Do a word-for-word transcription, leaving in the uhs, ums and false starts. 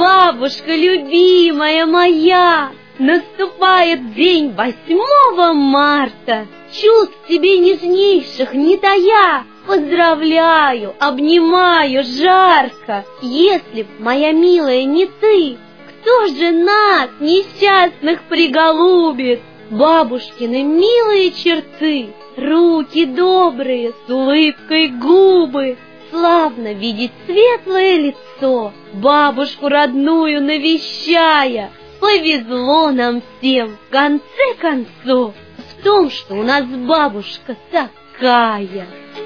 Бабушка любимая моя, наступает день восьмого марта. Чувств тебе нежнейших не тая, поздравляю, обнимаю жарко. Если б, моя милая, не ты, кто же нас, несчастных, приголубит? Бабушкины милые черты, руки добрые, с улыбкой губы. Славно видеть светлое лицо, бабушку родную навещая. Повезло нам всем, в конце концов, в том, что у нас бабушка такая.